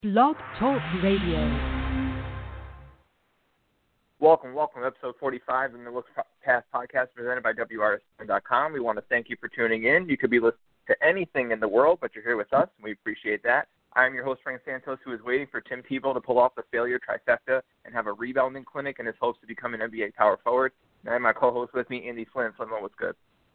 Blog Talk Radio. Welcome to episode 45 in the Look Past podcast presented by WRSN.com. We want to thank you for tuning in. You could be listening to anything in the world, but you're here with us, and we appreciate that. I'm your host, Frank Santos, who is waiting for Tim Tebow to pull off the failure trifecta and have a rebounding clinic in his hopes to become an NBA power forward. And I have my co-host with me, Andy Flynn. Flynn, what's good?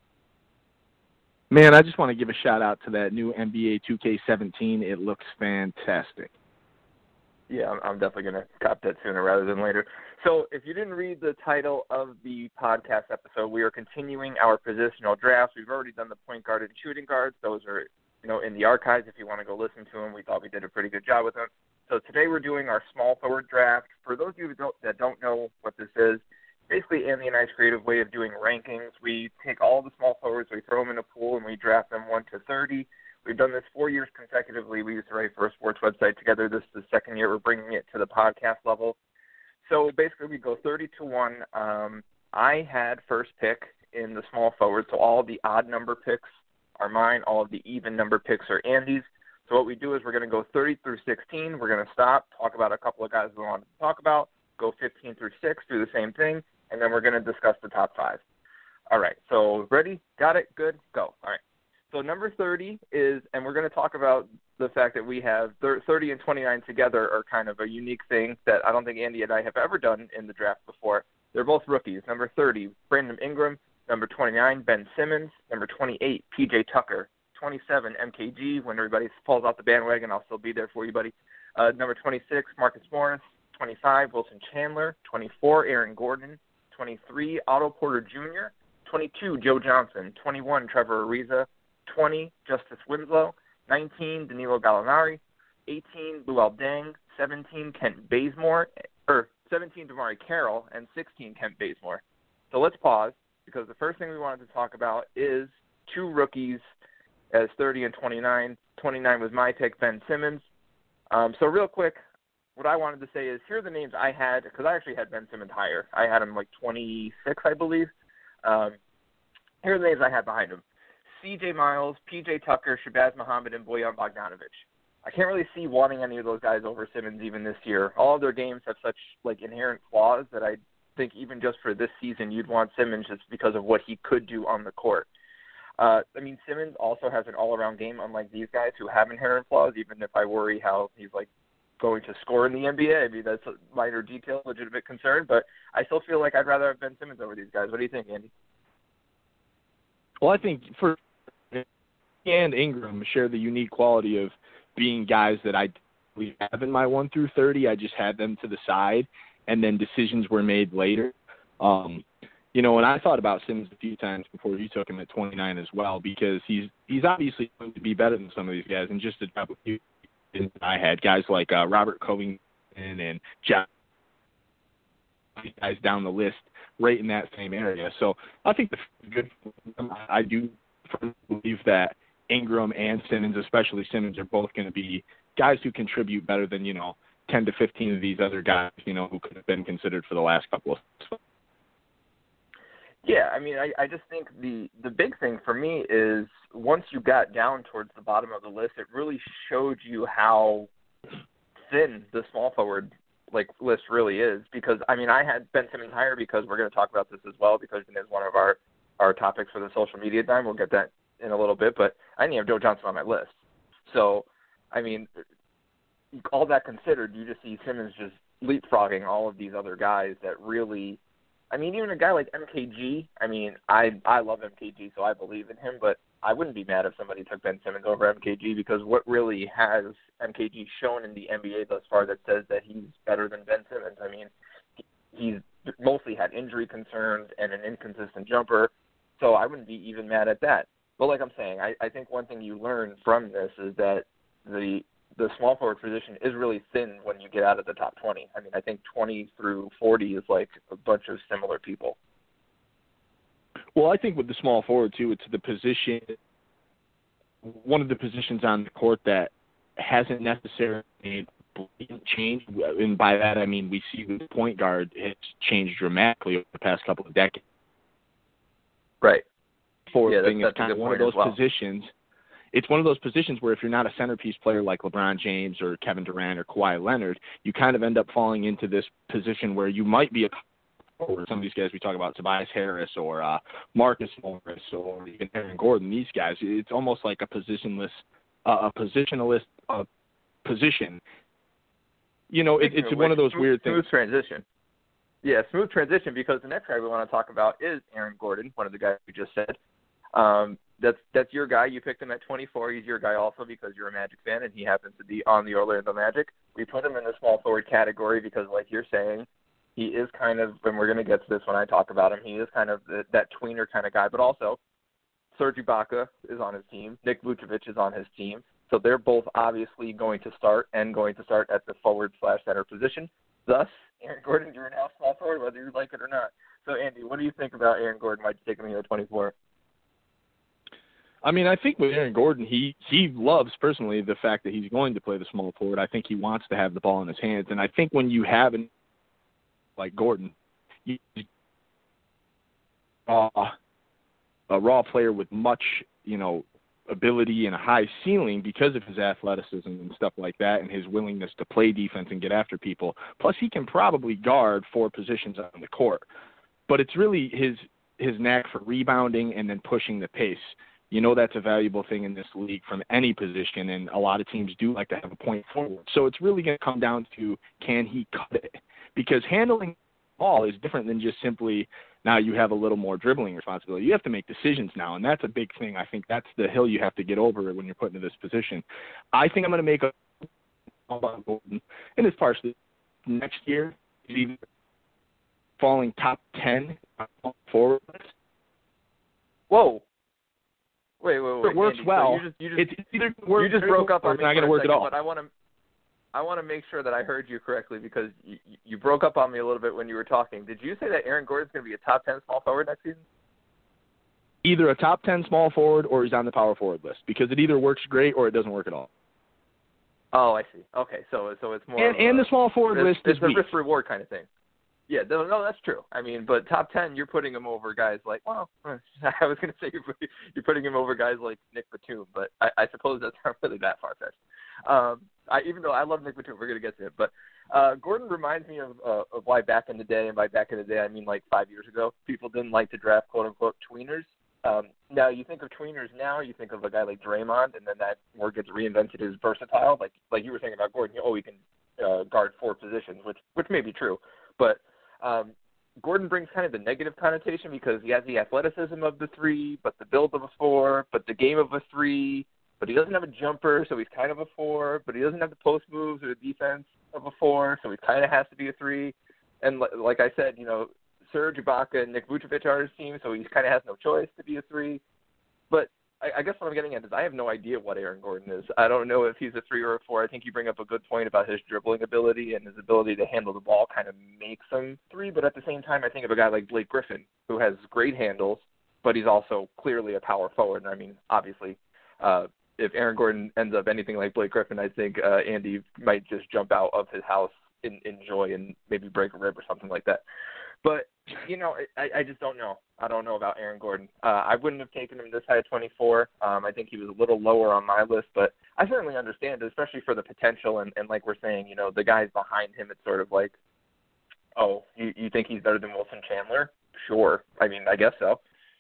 Man, I just want to give a shout-out to that new NBA 2K17. It looks fantastic. Yeah, I'm definitely going to cop that sooner rather than later. So if you didn't read the title of the podcast episode, we are continuing our positional drafts. We've already done the point guard and shooting guards. Those are, in the archives if you want to go listen to them. We thought we did a pretty good job with them. So today we're doing our small forward draft. For those of you that don't know what this is, basically Andy and I's creative way of doing rankings. We take all the small forwards, we throw them in a pool, and we draft them 1 to 30. We've done this 4 years consecutively. We used to write for a sports website together. This is the second year we're bringing it to the podcast level. So basically we go 30 to 1. I had first pick in the small forward, so all of the odd number picks are mine. All of the even number picks are Andy's. So what we do is we're going to go 30 through 16. We're going to stop, talk about a couple of guys we wanted to talk about, go 15 through 6, do the same thing, and then we're going to discuss the top 5. All right, so ready? Got it? Good? Go. All right. So number 30 is, and we're going to talk about the fact that we have 30 and 29 together are kind of a unique thing that I don't think Andy and I have ever done in the draft before. They're both rookies. Number 30, Brandon Ingram. Number 29, Ben Simmons. Number 28, P.J. Tucker. 27, MKG. When everybody falls off the bandwagon, I'll still be there for you, buddy. Number 26, Marcus Morris. 25, Wilson Chandler. 24, Aaron Gordon. 23, Otto Porter Jr. 22, Joe Johnson. 21, Trevor Ariza. 20, Justice Winslow. 19, Danilo Gallinari. 18, Luol Deng. 17, Kent Bazemore. 17, Damari Carroll. And 16, Kent Bazemore. So let's pause, because the first thing we wanted to talk about is two rookies as 30 and 29. 29 was my pick, Ben Simmons. So real quick, what I wanted to say is here are the names I had, because I actually had Ben Simmons higher. I had him like 26, I believe. Here are the names I had behind him. C.J. Miles, P.J. Tucker, Shabazz Muhammad, and Bojan Bogdanovic. I can't really see wanting any of those guys over Simmons even this year. All of their games have such inherent flaws that I think even just for this season you'd want Simmons just because of what he could do on the court. Simmons also has an all-around game, unlike these guys who have inherent flaws, even if I worry how he's going to score in the NBA. I mean, that's a minor detail, legitimate concern, but I still feel like I'd rather have Ben Simmons over these guys. What do you think, Andy? Well, I think for and Ingram share the unique quality of being guys that I have in my 1 through 30. I just had them to the side, and then decisions were made later. And I thought about Simmons a few times before you took him at 29 as well, because he's obviously going to be better than some of these guys. And just to drop a few, I had guys like Robert Covington and Jeff, guys down the list right in that same area. So I think the good. I do believe that Ingram and Simmons, especially Simmons, are both going to be guys who contribute better than 10 to 15 of these other guys who could have been considered for the last couple of. Yeah, I just think the big thing for me is once you got down towards the bottom of the list, it really showed you how thin the small forward list really is. Because I had Ben Simmons higher because we're going to talk about this as well, because it is one of our topics for the social media time. We'll get that in a little bit, but I didn't have Joe Johnson on my list. So, all that considered, you just see Simmons just leapfrogging all of these other guys that really, even a guy like MKG, I love MKG, so I believe in him, but I wouldn't be mad if somebody took Ben Simmons over MKG, because what really has MKG shown in the NBA thus far that says that he's better than Ben Simmons? He's mostly had injury concerns and an inconsistent jumper, so I wouldn't be even mad at that. But like I'm saying, I think one thing you learn from this is that the small forward position is really thin when you get out of the top 20. I think 20 through 40 is like a bunch of similar people. Well, I think with the small forward, too, it's the position, one of the positions on the court that hasn't necessarily made a blatant change. And by that, we see the point guard has changed dramatically over the past couple of decades. Right. Forward thing is kind of one of those positions. it's one of those positions where if you're not a centerpiece player like LeBron James or Kevin Durant or Kawhi Leonard, you kind of end up falling into this position where you might be a forward. Some of these guys we talk about, Tobias Harris or Marcus Morris or even Aaron Gordon, these guys, it's almost like a positionless position. You know, it's one of those weird things. Smooth transition. Yeah, smooth transition, because the next guy we want to talk about is Aaron Gordon, one of the guys we just said. That's your guy. You picked him at 24. He's your guy also because you're a Magic fan, and he happens to be on the Orlando Magic. We put him in the small forward category because, like you're saying, he is kind of, and we're going to get to this when I talk about him, he is kind of that tweener kind of guy. But also, Serge Ibaka is on his team. Nick Vucevic is on his team. So they're both obviously going to start at the forward/center position. Thus, Aaron Gordon, you're now small forward, whether you like it or not. So, Andy, what do you think about Aaron Gordon? Why'd you take him here at 24? I mean, I think with Aaron Gordon, he loves personally the fact that he's going to play the small forward. I think he wants to have the ball in his hands. And I think when you have like Gordon, a raw player with much, ability and a high ceiling because of his athleticism and stuff like that, and his willingness to play defense and get after people. Plus, he can probably guard 4 positions on the court. But it's really his knack for rebounding and then pushing the pace. That's a valuable thing in this league from any position, and a lot of teams do like to have a point forward. So it's really going to come down to, can he cut it? Because handling the ball is different than just simply, now you have a little more dribbling responsibility. You have to make decisions now, and that's a big thing. I think that's the hill you have to get over when you're put into this position. I think I'm going to make a about Gordon, and it's partially next year. He's either falling top 10 on forward list. Whoa. Wait. It works Andy, well. So you just broke up on me. It's not going to work at all. But I want to make sure that I heard you correctly, because you broke up on me a little bit when you were talking. Did you say that Aaron Gordon's going to be a top 10 small forward next season? Either a top 10 small forward or he's on the power forward list, because it either works great or it doesn't work at all. Oh, I see. Okay, so it's more. And the small forward list is a risk reward kind of thing. Yeah, no, that's true. I mean, but top 10, you're putting him over guys like, well, I was going to say you're putting him over guys like Nick Batum, but I suppose that's not really that far-fetched. Even though I love Nick Batum, we're going to get to it. But Gordon reminds me of why back in the day, and by back in the day I mean like 5 years ago, people didn't like to draft quote-unquote tweeners. Now, you think of tweeners now, you think of a guy like Draymond, and then that word gets reinvented as versatile. Like you were saying about Gordon, he can guard 4 positions, which may be true. But Gordon brings kind of the negative connotation because he has the athleticism of the 3, but the build of a 4, but the game of a 3, but he doesn't have a jumper, so he's kind of a 4, but he doesn't have the post moves or the defense of a 4, so he kind of has to be a 3. And like I said, Serge Ibaka and Nick Vucevic are his team, so he kind of has no choice to be a 3. But I guess what I'm getting at is I have no idea what Aaron Gordon is. I don't know if he's a 3 or a 4. I think you bring up a good point about his dribbling ability, and his ability to handle the ball kind of makes him 3. But at the same time, I think of a guy like Blake Griffin, who has great handles, but he's also clearly a power forward. And I mean, obviously, if Aaron Gordon ends up anything like Blake Griffin, I think Andy might just jump out of his house in joy and maybe break a rib or something like that. But, I just don't know. I don't know about Aaron Gordon. I wouldn't have taken him this high at 24. I think he was a little lower on my list, but I certainly understand it, especially for the potential. And like we're saying, the guys behind him, it's sort of like, oh, you think he's better than Wilson Chandler? Sure. I mean, I guess so.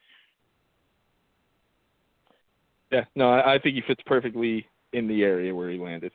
Yeah, no, I think he fits perfectly in the area where he landed.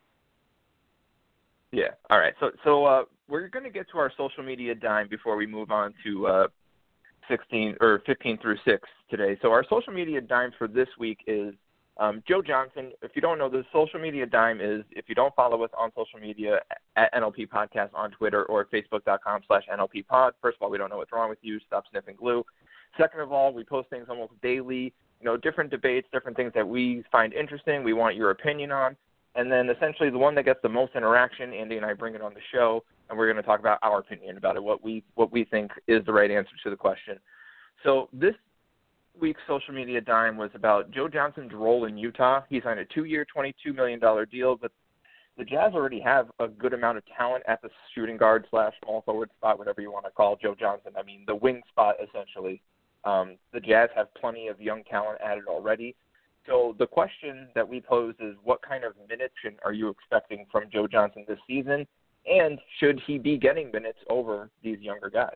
Yeah. All right. So we're going to get to our social media dime before we move on to 15 through 6 today. So our social media dime for this week is Joe Johnson. If you don't know, the social media dime is, if you don't follow us on social media, at NLP Podcast on Twitter or Facebook.com/NLP Pod. First of all, we don't know what's wrong with you. Stop sniffing glue. Second of all, we post things almost daily, different debates, different things that we find interesting, we want your opinion on. And then essentially the one that gets the most interaction, Andy and I bring it on the show, and we're going to talk about our opinion about it, what we think is the right answer to the question. So this week's social media dime was about Joe Johnson's role in Utah. He signed a 2-year, $22 million deal, but the Jazz already have a good amount of talent at the shooting guard / small forward spot, whatever you want to call Joe Johnson. I mean, the wing spot, essentially. The Jazz have plenty of young talent added already. So the question that we pose is, what kind of minutes are you expecting from Joe Johnson this season, and should he be getting minutes over these younger guys?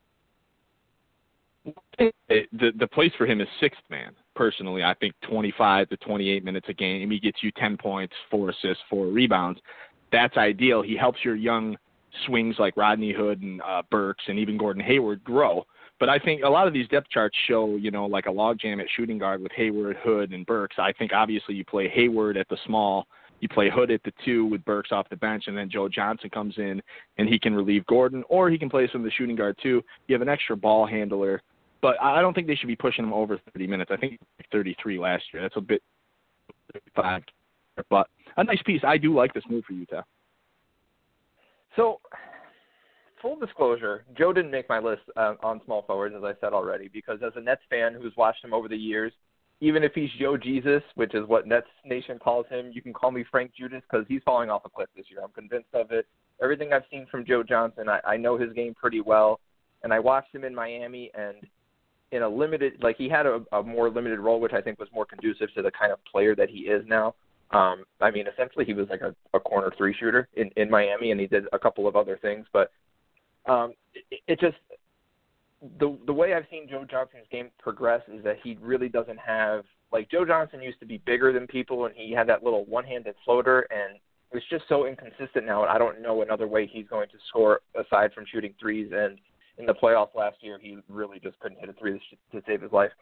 The place for him is sixth man. Personally, I think 25 to 28 minutes a game. He gets you 10 points, 4 assists, 4 rebounds. That's ideal. He helps your young swings like Rodney Hood and Burks and even Gordon Hayward grow. But I think a lot of these depth charts show, like a logjam at shooting guard with Hayward, Hood, and Burks. I think obviously you play Hayward at the small, you play Hood at the 2 with Burks off the bench, and then Joe Johnson comes in and he can relieve Gordon, or he can play some of the shooting guard too. You have an extra ball handler. But I don't think they should be pushing him over 30 minutes. I think 33 last year. That's a bit 35. But a nice piece. I do like this move for Utah. So, full disclosure, Joe didn't make my list on small forwards, as I said already, because as a Nets fan who's watched him over the years, even if he's Joe Jesus, which is what Nets Nation calls him, you can call me Frank Judas because he's falling off a cliff this year. I'm convinced of it. Everything I've seen from Joe Johnson, I know his game pretty well, and I watched him in Miami, and in a limited, he had a more limited role, which I think was more conducive to the kind of player that he is now. Essentially he was like a corner 3 shooter in Miami, and he did a couple of other things, but it just, the way I've seen Joe Johnson's game progress is that he really doesn't have, Joe Johnson used to be bigger than people, and he had that little one-handed floater, and it's just so inconsistent now, and I don't know another way he's going to score aside from shooting threes. And in the playoffs last year, he really just couldn't hit a 3 to save his life.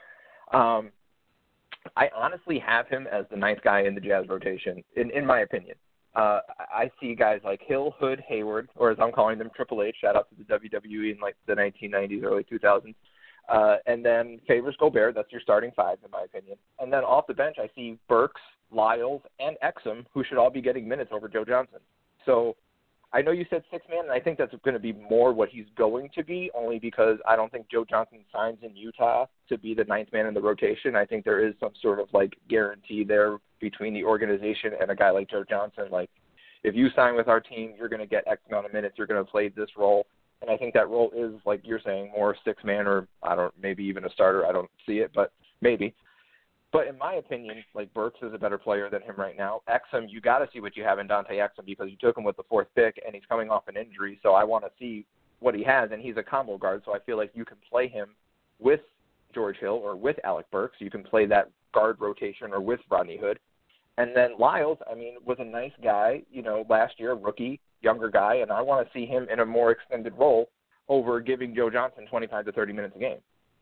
I honestly have him as the 9th guy in the Jazz rotation, in my opinion. I see guys like Hill, Hood, Hayward, or as I'm calling them, Triple H, shout out to the WWE in the 1990s, early 2000s. And then Favors Gobert, that's your starting 5, in my opinion. And then off the bench, I see Burks, Lyles, and Exum, who should all be getting minutes over Joe Johnson. So I know you said 6 man, and I think that's going to be more what he's going to be, only because I don't think Joe Johnson signs in Utah to be the 9th man in the rotation. I think there is some sort of guarantee there between the organization and a guy like Joe Johnson. If you sign with our team, you're going to get X amount of minutes. You're going to play this role. And I think that role is, like you're saying, more 6 man, or maybe even a starter. I don't see it, but maybe. But in my opinion, Burks is a better player than him right now. Exum, you got to see what you have in Dante Exum, because you took him with the 4th pick, and he's coming off an injury. So I want to see what he has, and he's a combo guard. So I feel like you can play him with George Hill or with Alec Burks. You can play that guard rotation or with Rodney Hood. And then Lyles, was a nice guy, last year, rookie, younger guy, and I want to see him in a more extended role over giving Joe Johnson 25 to 30 minutes a game.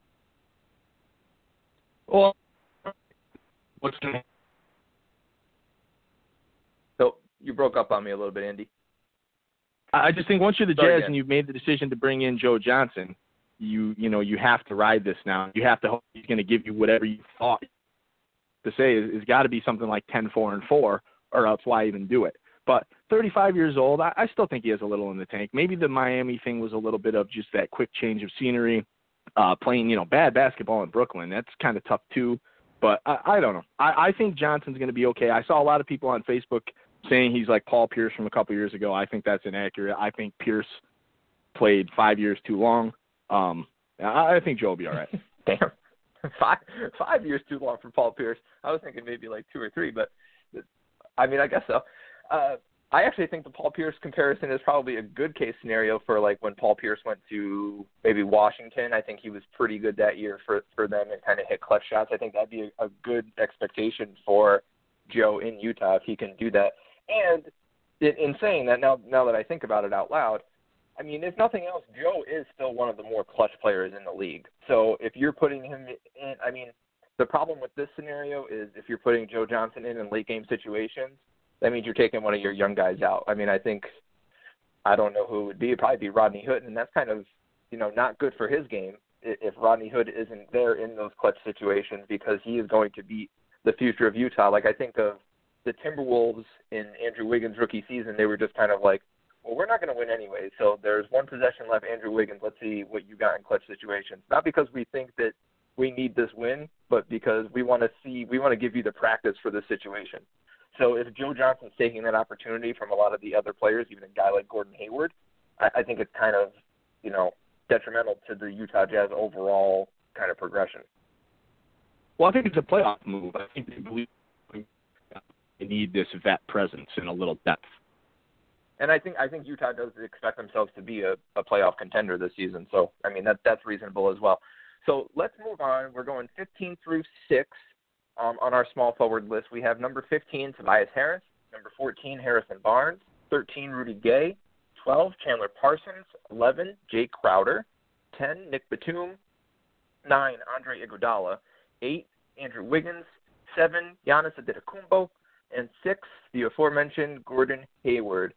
Well, So you broke up on me a little bit, Andy. I just think once you're the Jazz and you've made the decision to bring in Joe Johnson, you have to ride this now. You have to hope he's going to give you whatever you thought to say is got to be something like 10-4-4, or else why even do it? But 35 years old, I still think he has a little in the tank. Maybe the Miami thing was a little bit of just that quick change of scenery, playing bad basketball in Brooklyn. That's kind of tough too. But I don't know. I think Johnson's going to be okay. I saw a lot of people on Facebook saying he's like Paul Pierce from a couple years ago. I think that's inaccurate. I think Pierce played 5 years too long. I think Joe will be all right. Damn. 5 years too long for Paul Pierce. I was thinking maybe 2 or 3, but I guess so. I actually think the Paul Pierce comparison is probably a good case scenario for when Paul Pierce went to maybe Washington. I think he was pretty good that year for them and kind of hit clutch shots. I think that'd be a good expectation for Joe in Utah if he can do that. And in saying that, now that I think about it out loud, if nothing else, Joe is still one of the more clutch players in the league. So if you're putting him in, the problem with this scenario is if you're putting Joe Johnson in late game situations, that means you're taking one of your young guys out. I don't know who it would be. It'd probably be Rodney Hood, and that's kind of, not good for his game if Rodney Hood isn't there in those clutch situations, because he is going to be the future of Utah. I think of the Timberwolves in Andrew Wiggins' rookie season. They were just kind of well, we're not going to win anyway, so there's one possession left, Andrew Wiggins. Let's see what you got in clutch situations. Not because we think that we need this win, but because we want to give you the practice for this situation. So if Joe Johnson's taking that opportunity from a lot of the other players, even a guy like Gordon Hayward, I think it's kind of, detrimental to the Utah Jazz overall kind of progression. Well, I think it's a playoff move. I think they believe they need this vet presence and a little depth. And I think Utah does expect themselves to be a playoff contender this season. So, I mean, that's reasonable as well. So let's move on. We're going 15 through 6 on our small forward list. We have number 15, Tobias Harris, number 14, Harrison Barnes, 13, Rudy Gay, 12, Chandler Parsons, 11, Jake Crowder, 10, Nick Batum, 9, Andre Iguodala, 8, Andrew Wiggins, 7, Giannis Antetokounmpo, and 6, the aforementioned Gordon Hayward.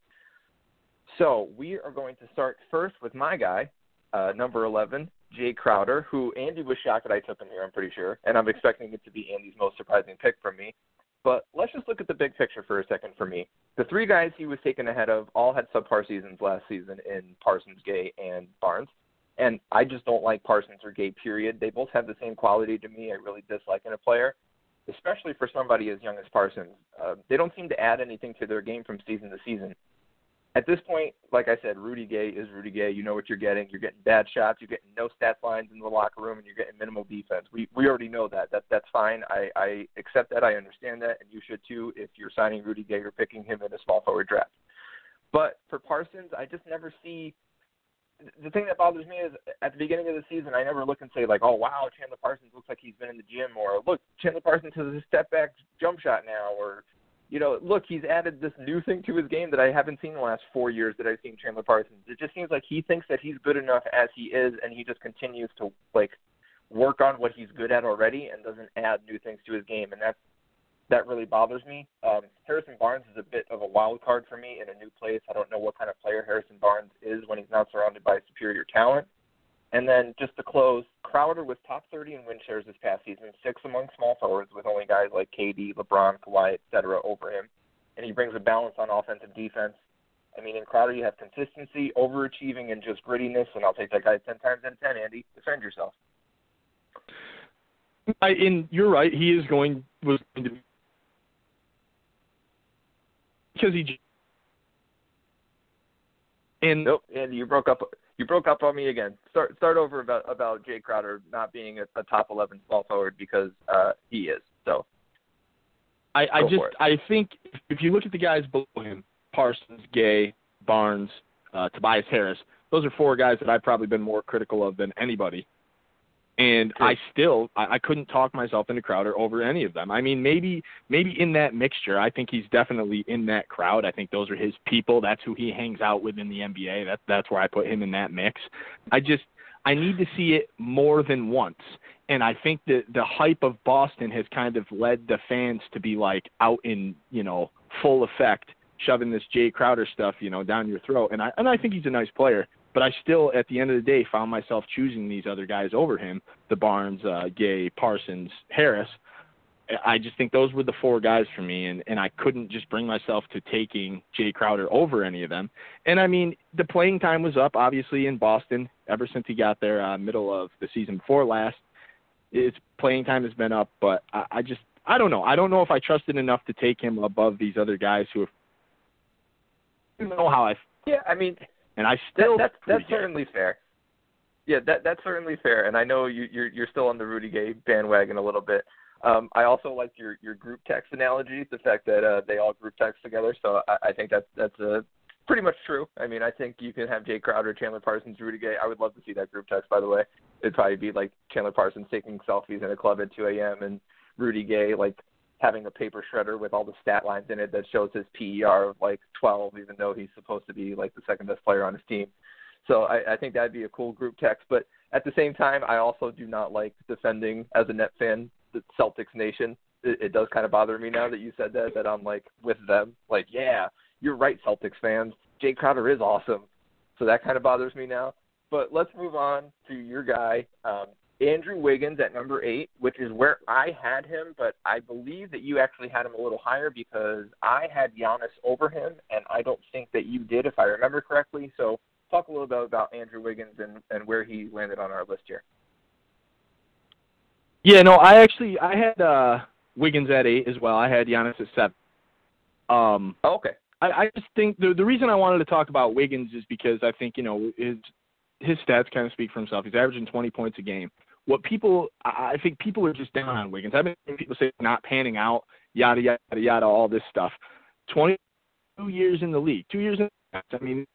So we are going to start first with my guy, number 11, Jay Crowder, who Andy was shocked that I took him here, I'm pretty sure, and I'm expecting it to be Andy's most surprising pick from me. But let's just look at the big picture for a second for me. The 3 guys he was taken ahead of all had subpar seasons last season in Parsons, Gay, and Barnes. And I just don't like Parsons or Gay, period. They both have the same quality to me I really dislike in a player, especially for somebody as young as Parsons. They don't seem to add anything to their game from season to season. At this point, like I said, Rudy Gay is Rudy Gay. You know what you're getting. You're getting bad shots. You're getting no stats lines in the locker room, and you're getting minimal defense. We already know that. That's fine. I accept that. I understand that, and you should too if you're signing Rudy Gay or picking him in a small forward draft. But for Parsons, I just never see – the thing that bothers me is at the beginning of the season, I never look and say, like, oh, wow, Chandler Parsons looks like he's been in the gym, or, look, Chandler Parsons has a step-back jump shot now, or – you know, look, he's added this new thing to his game that I haven't seen in the last 4 years that I've seen Chandler Parsons. It just seems like he thinks that he's good enough as he is, and he just continues to, like, work on what he's good at already and doesn't add new things to his game, and that really bothers me. Harrison Barnes is a bit of a wild card for me in a new place. I don't know what kind of player Harrison Barnes is when he's not surrounded by superior talent. And then just to close, Crowder was top 30 in win shares this past season, 6th among small forwards with only guys like KD, LeBron, Kawhi, et cetera, over him. And he brings a balance on offense and defense. I mean, in Crowder you have consistency, overachieving, and just grittiness, and I'll take that guy 10 times out of 10, Andy. Defend yourself. You're right. He was going to be because he. And nope, Andy, you broke up on me again. Start over about Jay Crowder not being a top 11 small forward because he is. So I think if you look at the guys below him, Parsons, Gay, Barnes, Tobias Harris, those are 4 guys that I've probably been more critical of than anybody. And sure. I couldn't talk myself into Crowder over any of them. I mean, maybe in that mixture, I think he's definitely in that crowd. I think those are his people. That's who he hangs out with in the NBA. That's where I put him in that mix. I need to see it more than once. And I think that the hype of Boston has kind of led the fans to be like out in, full effect, shoving this Jay Crowder stuff, down your throat. And I think he's a nice player. But I still, at the end of the day, found myself choosing these other guys over him, the Barnes, Gay, Parsons, Harris. I just think those were the 4 guys for me, and I couldn't just bring myself to taking Jay Crowder over any of them. And, I mean, the playing time was up, obviously, in Boston ever since he got there middle of the season before last. His playing time has been up, but I don't know. I don't know if I trusted enough to take him above these other guys who have – I don't know how I – yeah, I mean – and I still that's certainly fair. Yeah, that's certainly fair. And I know you're still on the Rudy Gay bandwagon a little bit. I also like your group text analogy, the fact that they all group text together. So I think that's pretty much true. I mean, I think you can have Jay Crowder, Chandler Parsons, Rudy Gay. I would love to see that group text, by the way. It'd probably be like Chandler Parsons taking selfies in a club at 2 a.m. and Rudy Gay like having a paper shredder with all the stat lines in it that shows his PER of like 12, even though he's supposed to be like the second best player on his team. So I think that'd be a cool group text. But at the same time, I also do not like defending as a Net fan the Celtics nation. It does kind of bother me now that you said that I'm like with them. Like, yeah, you're right, Celtics fans. Jay Crowder is awesome. So that kind of bothers me now. But let's move on to your guy, Andrew Wiggins at number 8, which is where I had him, but I believe that you actually had him a little higher because I had Giannis over him, and I don't think that you did, if I remember correctly. So talk a little bit about Andrew Wiggins and where he landed on our list here. Yeah, no, I had Wiggins at 8 as well. I had Giannis at 7. Okay. I just think the reason I wanted to talk about Wiggins is because I think, his stats kind of speak for himself. He's averaging 20 points a game, I think people are just down on Wiggins. I've been hearing people say not panning out, yada, yada, yada, all this stuff. 22 years in the league, 2 years in the league. I mean,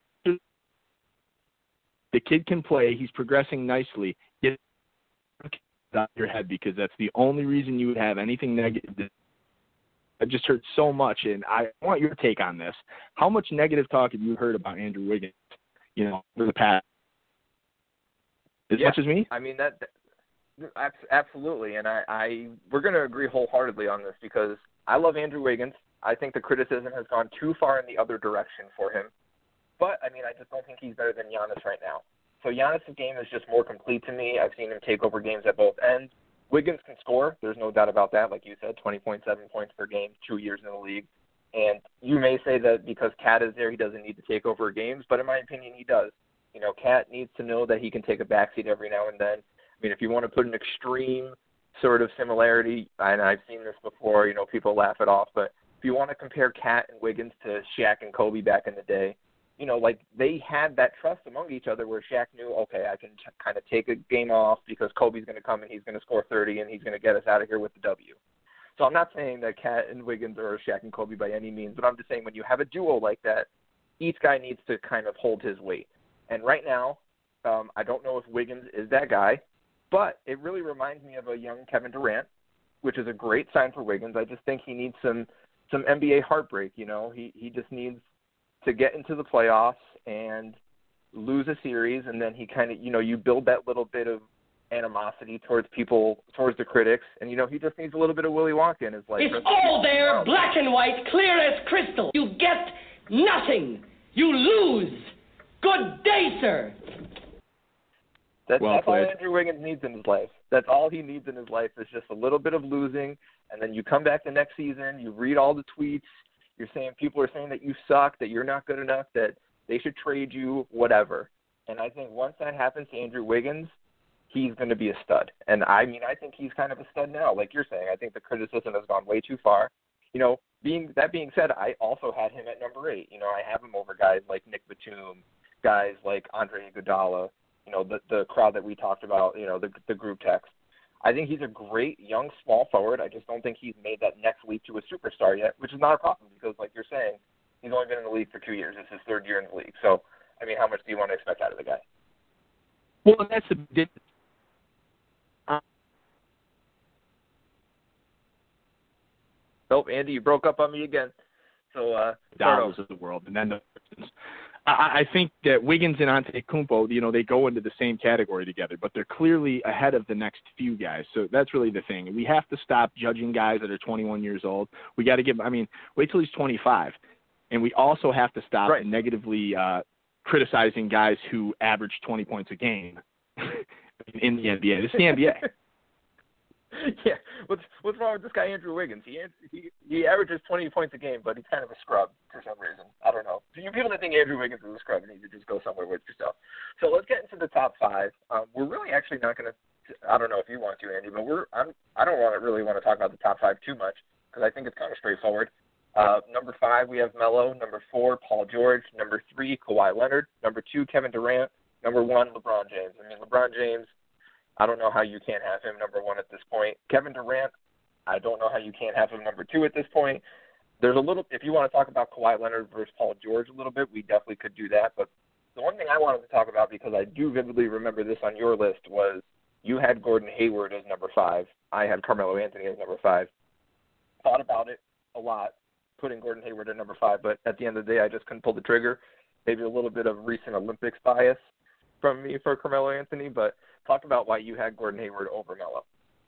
the kid can play. He's progressing nicely. Get it out of your head, because that's the only reason you would have anything negative. I've just heard so much, and I want your take on this. How much negative talk have you heard about Andrew Wiggins, over the past? Much as me? I mean, that absolutely, and we're going to agree wholeheartedly on this, because I love Andrew Wiggins. I think the criticism has gone too far in the other direction for him. But, I mean, I just don't think he's better than Giannis right now. So Giannis' game is just more complete to me. I've seen him take over games at both ends. Wiggins can score. There's no doubt about that. Like you said, 20.7 points per game, 2 years in the league. And you may say that because Cat is there, he doesn't need to take over games, but in my opinion, he does. Cat needs to know that he can take a backseat every now and then. I mean, if you want to put an extreme sort of similarity, and I've seen this before, people laugh it off, but if you want to compare Cat and Wiggins to Shaq and Kobe back in the day, they had that trust among each other where Shaq knew, okay, I can kind of take a game off because Kobe's going to come and he's going to score 30 and he's going to get us out of here with the W. So I'm not saying that Cat and Wiggins are Shaq and Kobe by any means, but I'm just saying when you have a duo like that, each guy needs to kind of hold his weight. And right now, I don't know if Wiggins is that guy, but it really reminds me of a young Kevin Durant, which is a great sign for Wiggins. I just think he needs some NBA heartbreak. He just needs to get into the playoffs and lose a series, and then he kind of, you build that little bit of animosity towards people, towards the critics, and, he just needs a little bit of Willy Wonka in his life. It's all there, black and white, clear as crystal. You get nothing. You lose. Good day, sir. That's all Andrew Wiggins needs in his life. That's all he needs in his life is just a little bit of losing, and then you come back the next season, you read all the tweets, people are saying that you suck, that you're not good enough, that they should trade you, whatever. And I think once that happens to Andrew Wiggins, he's going to be a stud. And I think he's kind of a stud now, like you're saying. I think the criticism has gone way too far. Being said, I also had him at number 8. I have him over guys like Nick Batum, guys like Andre Iguodala, the crowd that we talked about, the group text. I think he's a great young small forward. I just don't think he's made that next leap to a superstar yet, which is not a problem because, like you're saying, he's only been in the league for 2 years. It's his 3rd year in the league. So, how much do you want to expect out of the guy? Well, that's the difference. Oh, Andy, you broke up on me again. So, dollars of the world, and then I think that Wiggins and Antetokounmpo, they go into the same category together, but they're clearly ahead of the next few guys. So that's really the thing. We have to stop judging guys that are 21 years old. We got to wait till he's 25. And we also have to stop negatively criticizing guys who average 20 points a game in the NBA. This is the NBA. Yeah, what's wrong with this guy Andrew Wiggins? He averages 20 points a game, but he's kind of a scrub for some reason. I don't know. So you people that think Andrew Wiggins is a scrub need to just go somewhere with yourself. So let's get into the top 5. We're really actually not going to. I don't know if you want to, Andy, but I don't really want to talk about the top 5 too much because I think it's kind of straightforward. Number 5 we have Melo. Number 4 Paul George. Number 3 Kawhi Leonard. Number 2 Kevin Durant. Number 1 LeBron James. LeBron James. I don't know how you can't have him number 1 at this point. Kevin Durant, I don't know how you can't have him number 2 at this point. There's a little, if you want to talk about Kawhi Leonard versus Paul George a little bit, we definitely could do that. But the one thing I wanted to talk about, because I do vividly remember this on your list, was you had Gordon Hayward as number 5. I had Carmelo Anthony as number 5. Thought about it a lot, putting Gordon Hayward at number 5, but at the end of the day, I just couldn't pull the trigger. Maybe a little bit of recent Olympics bias from me for Carmelo Anthony, but talk about why you had Gordon Hayward over Melo.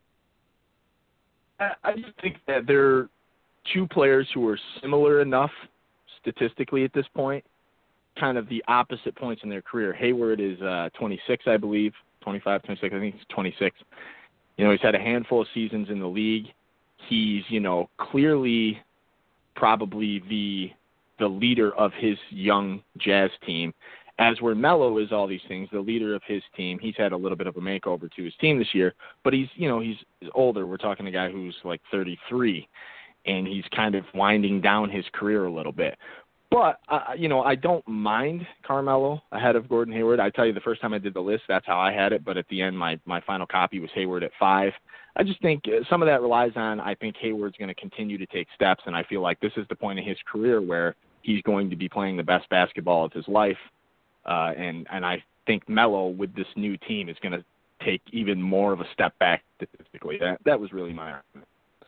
I just think that they're two players who are similar enough statistically at this point, kind of the opposite points in their career. Hayward is 26, I believe, 25, 26, I think he's 26. He's had a handful of seasons in the league. He's, clearly probably the leader of his young Jazz team. As where Melo is all these things, the leader of his team. He's had a little bit of a makeover to his team this year, but he's older. We're talking a guy who's like 33, and he's kind of winding down his career a little bit. But, I don't mind Carmelo ahead of Gordon Hayward. I tell you, the first time I did the list, that's how I had it. But at the end, my final copy was Hayward at 5. I just think some of that relies on, I think Hayward's going to continue to take steps, and I feel like this is the point in his career where he's going to be playing the best basketball of his life. And I think Melo, with this new team, is going to take even more of a step back statistically. That was really my argument.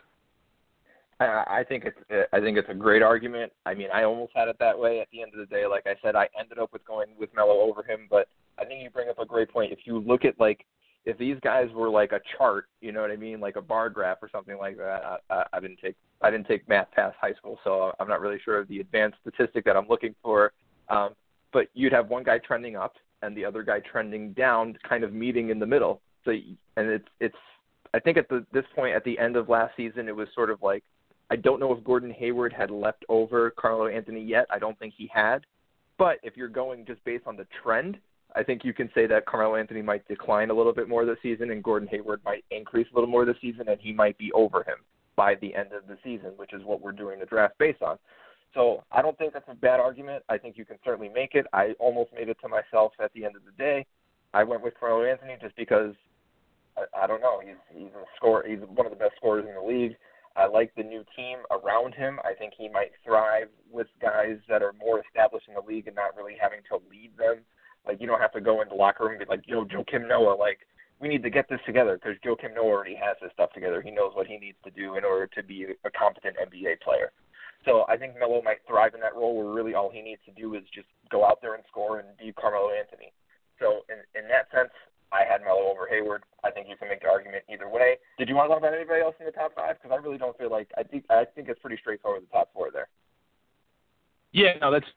I think it's a great argument. I mean, I almost had it that way. At the end of the day, like I said, I ended up with going with Melo over him. But I think you bring up a great point. If you look at, like, if these guys were like a chart, you know what I mean, like a bar graph or something like that. I didn't take math past high school, so I'm not really sure of the advanced statistic that I'm looking for. But you'd have one guy trending up and the other guy trending down, kind of meeting in the middle. So, and it's I think at this point at the end of last season, it was sort of like, I don't know if Gordon Hayward had left over Carmelo Anthony yet. I don't think he had. But if you're going just based on the trend, I think you can say that Carmelo Anthony might decline a little bit more this season and Gordon Hayward might increase a little more this season, and he might be over him by the end of the season, which is what we're doing the draft based on. So I don't think that's a bad argument. I think you can certainly make it. I almost made it to myself at the end of the day. I went with Carmelo Anthony just because, I don't know, he's a scorer. He's one of the best scorers in the league. I like the new team around him. I think he might thrive with guys that are more established in the league and not really having to lead them. Like, you don't have to go into the locker room and be like, yo, Joakim Noah, like, we need to get this together, because Joakim Noah already has his stuff together. He knows what he needs to do in order to be a competent NBA player. So I think Melo might thrive in that role where really all he needs to do is just go out there and score and be Carmelo Anthony. So in that sense, I had Melo over Hayward. I think you can make the argument either way. Did you want to talk about anybody else in the top 5? Because I really don't feel like – I think it's pretty straightforward, the top 4 there. Yeah, no, that's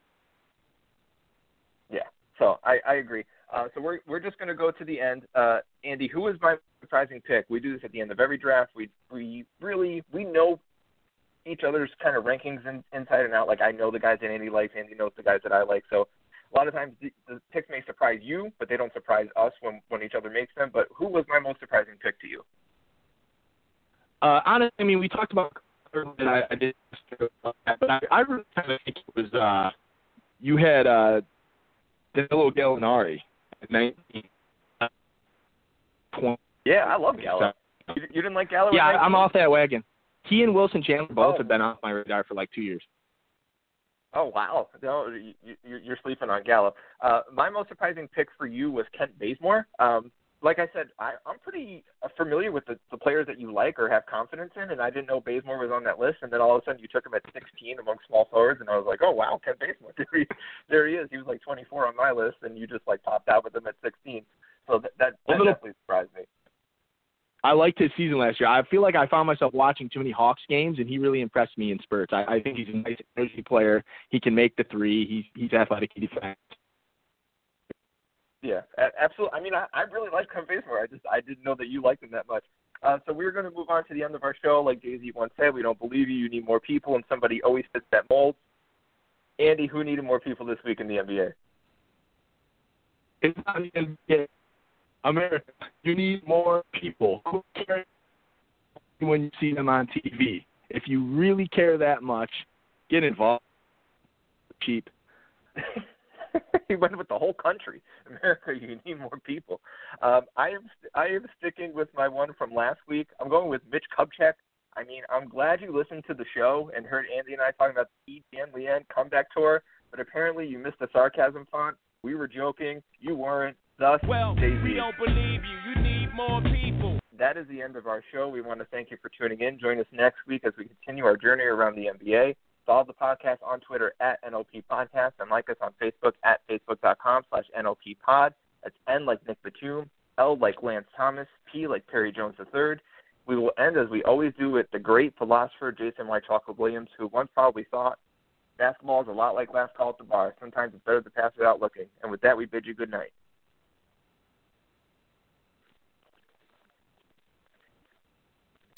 – yeah, so I agree. So we're just going to go to the end. Andy, who was my surprising pick? We do this at the end of every draft. We know each other's kind of rankings inside and out. Like, I know the guys that Andy likes. Andy knows the guys that I like. So a lot of times the picks may surprise you, but they don't surprise us when each other makes them. But who was my most surprising pick to you? Honestly, I mean, we talked about and I did, but I really kind of think it was you had Danilo Gallinari at 19. Yeah, I love Gallo. You didn't like Gallo? Yeah, I'm off that wagon. He and Wilson Chandler both have been off my radar for like 2 years. Oh, wow. No, you're sleeping on Gallo. My most surprising pick for you was Kent Bazemore. Like I said, I'm pretty familiar with the players that you like or have confidence in, and I didn't know Bazemore was on that list. And then all of a sudden you took him at 16 among small forwards, and I was like, oh, wow, Kent Bazemore. There he is. He was like 24 on my list, and you just like popped out with him at 16. So that definitely surprised me. I liked his season last year. I feel like I found myself watching too many Hawks games, and he really impressed me in spurts. I think he's a nice energy player. He can make the three. He's athletic. He defends. Yeah, absolutely. I mean, I really like Kent Bazemore. I didn't know that you liked him that much. So we're going to move on to the end of our show. Like Jay-Z once said, we don't believe you. You need more people, and somebody always fits that mold. Andy, who needed more people this week in the NBA? It's not the NBA. America, you need more people. Who cares when you see them on TV? If you really care that much, get involved. Cheap. He went with the whole country. America, you need more people. I am sticking with my one from last week. I'm going with Mitch Kupchak. I mean, I'm glad you listened to the show and heard Andy and I talking about the ETN Leanne comeback tour, but apparently you missed the sarcasm font. We were joking. You weren't. Thus, Jay-Z. We don't believe you. You need more people. That is the end of our show. We want to thank you for tuning in. Join us next week as we continue our journey around the NBA. Follow the podcast on Twitter at NOP Podcast and like us on Facebook at facebook.com/NOPPod. That's N like Nick Batum, L like Lance Thomas, P like Perry Jones III. We will end, as we always do, with the great philosopher Jason Y. Chocolate Williams, who once probably thought basketball is a lot like last call at the bar. Sometimes it's better to pass without looking. And with that, we bid you good night.